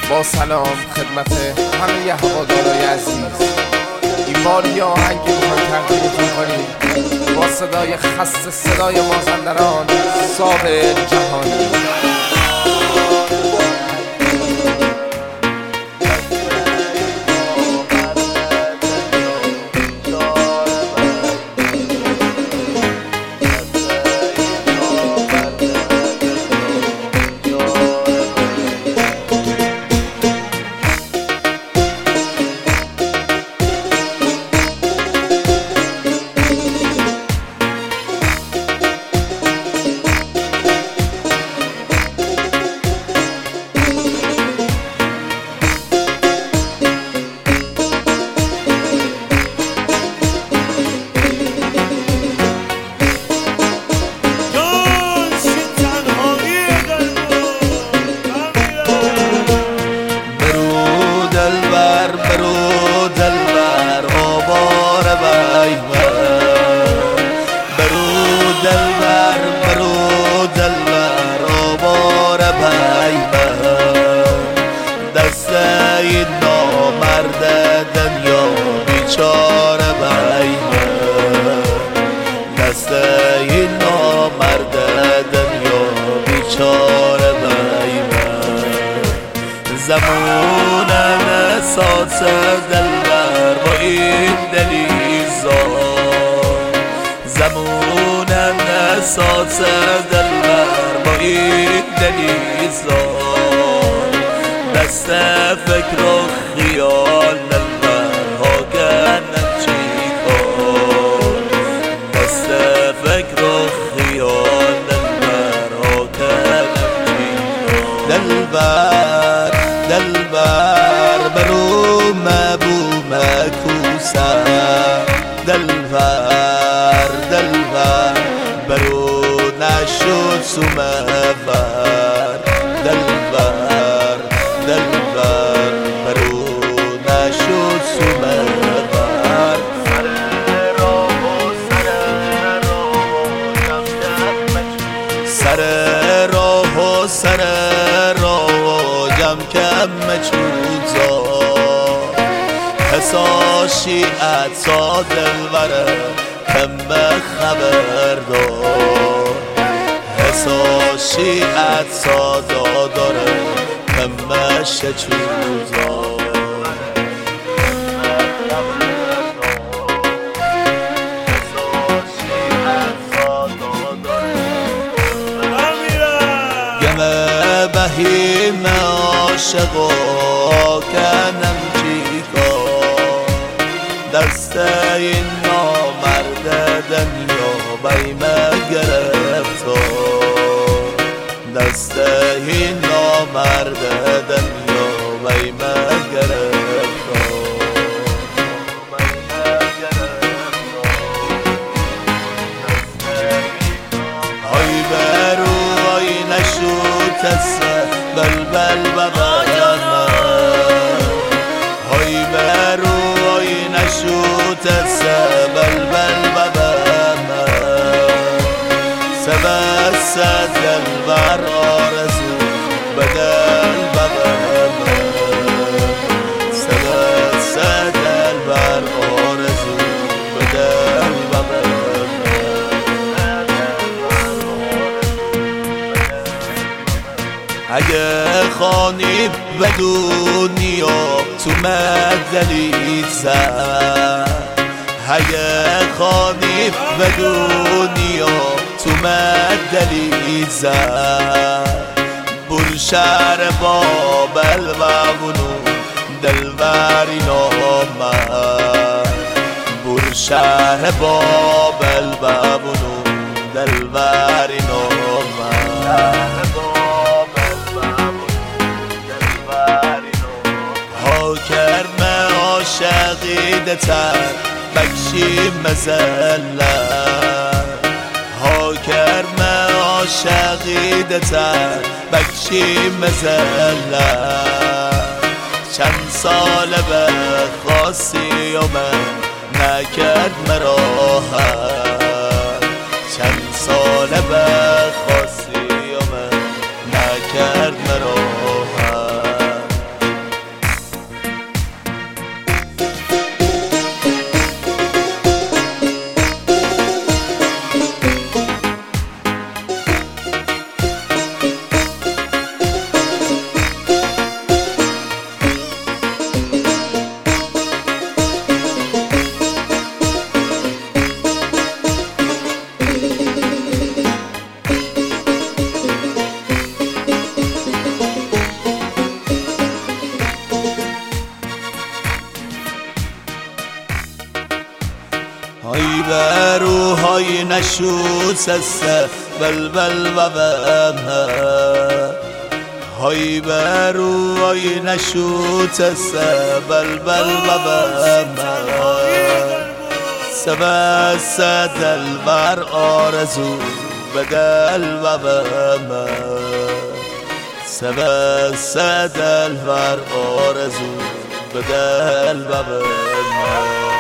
با سلام خدمت همه هوادارای عزیز، این بار یه آهنگی میخوایم تقدیمتون کنیم با صدای خسته صدای مازندران صابر جهانی. زمونم اساس دلبر با این دلیزار، زمونم اساس دلبر با این دلیزار، دست فکر و خیال دلبر ها کنم چی کار، دست فکر و خیال دلبر ها کنم چی کار. دلبر برو مبو مکوسم، دلبر برو نشد سومور، دلبر برو نشد سومور. سر راه و سر راه جم کم مچوزا، حسا شیعت سا دلوره کم خبر دار، حسا شیعت سا داره کم شچوزا. بهیم عاشقا کنم چی کار، دست این نامرد دنیا بیمه گرفتار، دست این نامرد دنیا بیمه گرفتار. های برو های نشود کسه بلبل ببرم، های برو های نشود کسه بلبل ببرم، سبست دلبر آرزو بدل ببرم، سبست دلبر آرزو بدل ببرم. اگه خانی به دنیا تو مدلی زد، اگه خانی به دنیا تو مدلی زد، بر شهر بابل و بونو دلبری نامد، بر شهر بابل و بونو دلبری نامد. کرم عاشقیده تر بکشی مزلت، ها کرم عاشقیده تر بکشی مزلت، چند سال به خاصی و من نکرد مراحت، چند سال به خاصی و من نکرد مراحت. روی نشوت بلبل بابا های بروی نشوت بلبل بابا سبست دلبر آرزو بدل بابا سبست دلبر آرزو بدل بابا